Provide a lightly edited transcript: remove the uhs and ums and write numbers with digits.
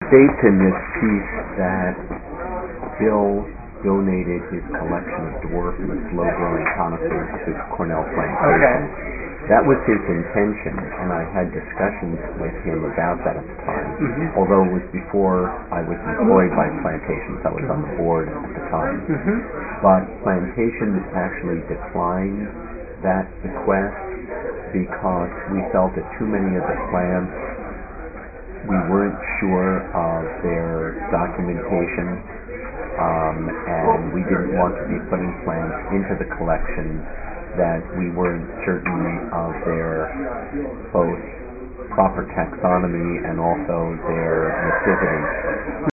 states in this piece that Bill donated his collection of dwarf and slow-growing conifers to Cornell Plantation. That was his intention, and I had discussions with him about that at the time. Although it was before I was employed by Plantations, I was on the board at the time. But Plantations actually declined that bequest because we felt that too many of the plants, we weren't sure of their documentation, and we didn't want to be putting plants into the collection that we weren't certain of their both proper taxonomy and also their nativity.